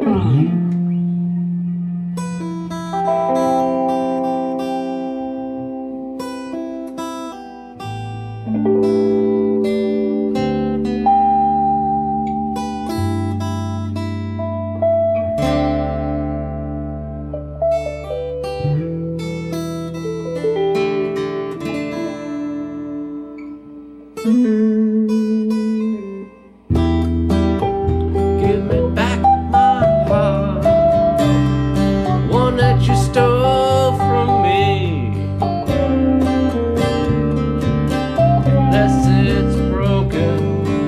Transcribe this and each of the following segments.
Give me back my heart, the one that you stole from me. Unless it's broken,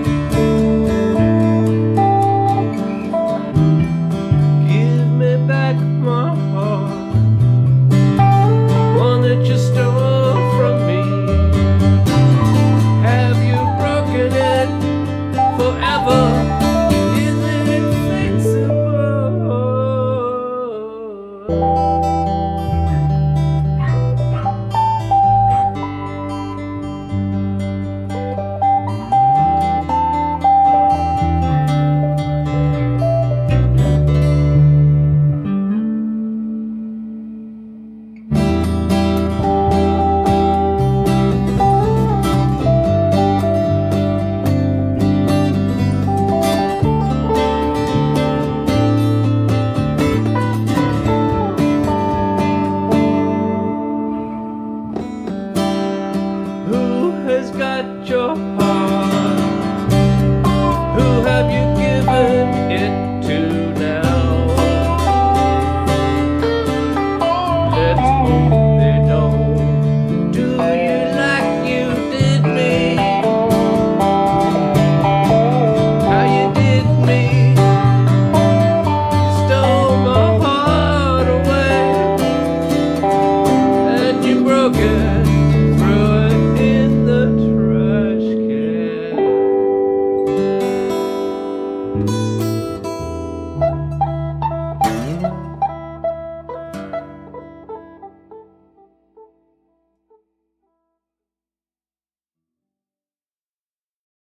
give me back my heart, the one that you stole from me. Have you broken it forever? Who has got your heart? Who have you given it to now? Let's hope they don't do you like you did me. How you did me. You stole my heart away, and you broke it.